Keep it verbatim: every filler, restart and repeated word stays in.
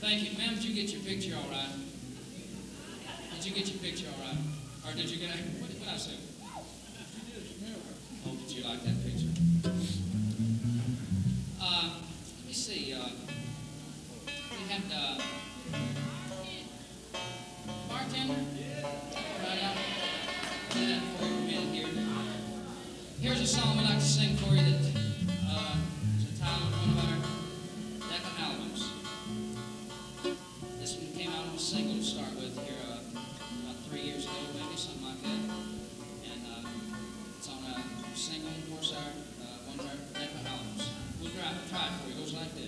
Thank you. Ma'am, did you get your picture all right? Did you get your picture all right? Or did you get a, what did I say? Oh, did you like that picture? Uh, let me see. Uh, we had uh, bartender. Right out. Do that for you a minute here. Here's a song we like to sing for you that uh, is a title of one of our Decca albums. This one came out on a single to start with here uh, about three years ago, maybe, something like that. And uh, it's on a single, of course, our, uh, one of our Decca albums. We'll try, try it for you. It goes like this.